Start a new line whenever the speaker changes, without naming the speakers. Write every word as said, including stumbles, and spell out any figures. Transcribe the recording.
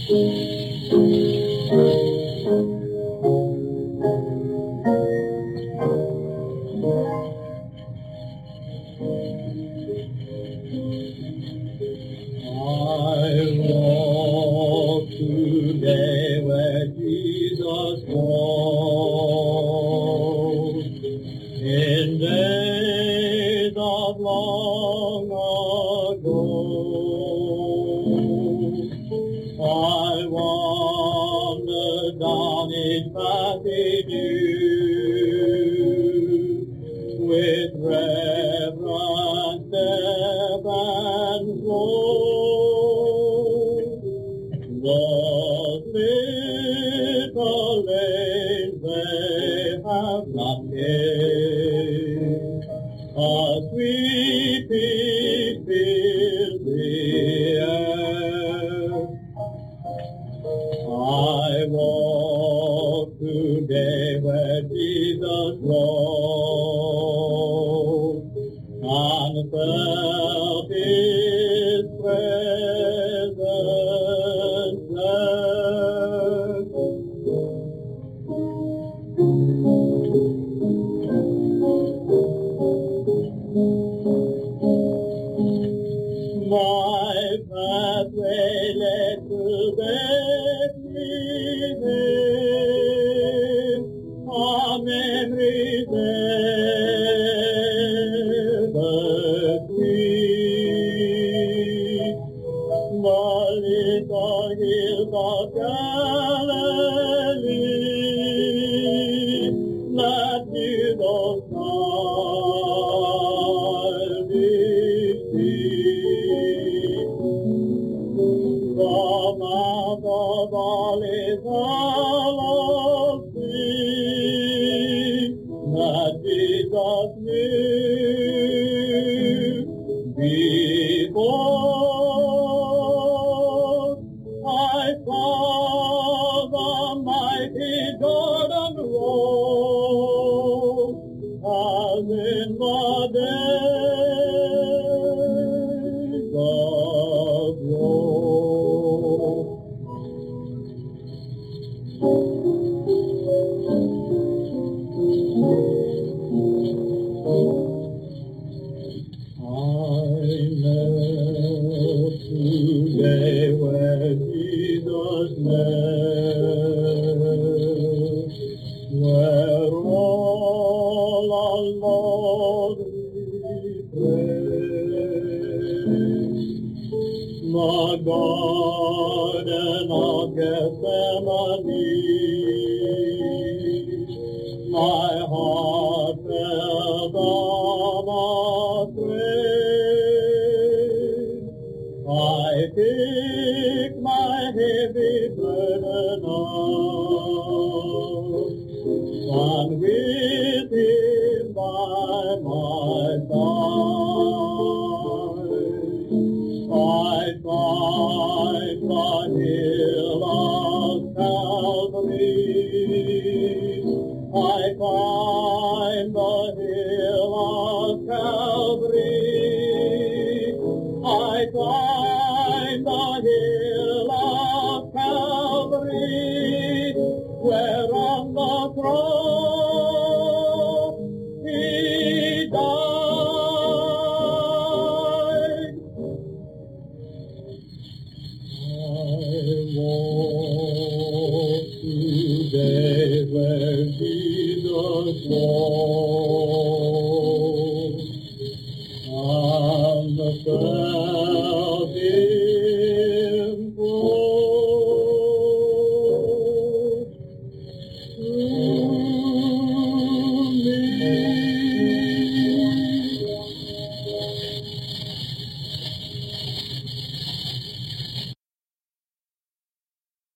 walk today where Jesus walked in days of long ago. I wander down each path he knew with reverent step and flow. Those little lanes they have not paved, a sweet peace fills the air. I walk today where Jesus walked and felt his presence there. My pathway led to Bethlehem, a memory ever sweet. The little hills of Galilee that knew those childish feet. The mouth of Olives hollow tree that Jesus knew before. I saw the mighty Jordan roll as in the days of yore. I knelt today where Jesus knelt, where all alone we pray. The garden of Gethsemane, my heart felt unafraid. I pick my heavy burden up, and with him by my side, I climb the hill of Calvary. I climb the hill of Calvary. I climb the hill of Calvary, where on the cross he died. I walk today where Jesus walked, and the